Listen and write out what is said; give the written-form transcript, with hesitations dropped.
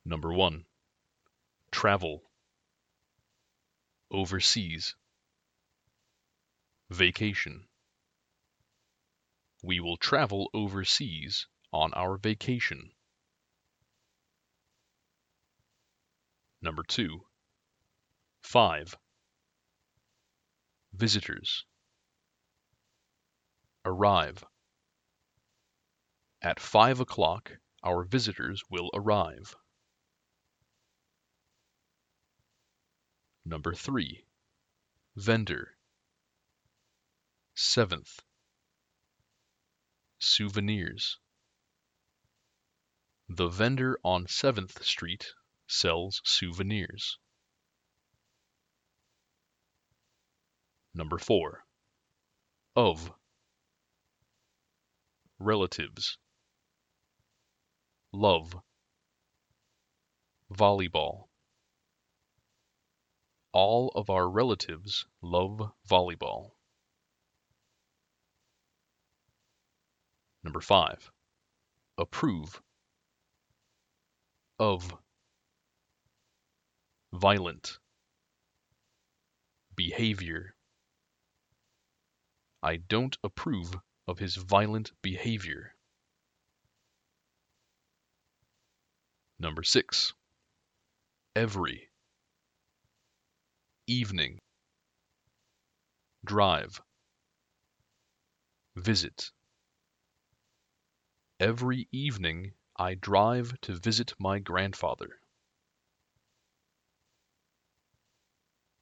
Number 1. Travel. Overseas. Vacation. We will travel overseas on our vacation. Number 2. 5. Visitors. Arrive. At 5 o'clock, our visitors will arrive. Number 3. Vendor. 7th. Souvenirs. The vendor on 7th Street sells souvenirs. Number 4. Of. Relatives. Love. Volleyball. All of our relatives love volleyball. Number 5. Approve. Of. Violent. Behavior. I don't approve of his violent behavior. Number 6. Every. Evening. Drive. Visit. Every evening I drive to visit my grandfather.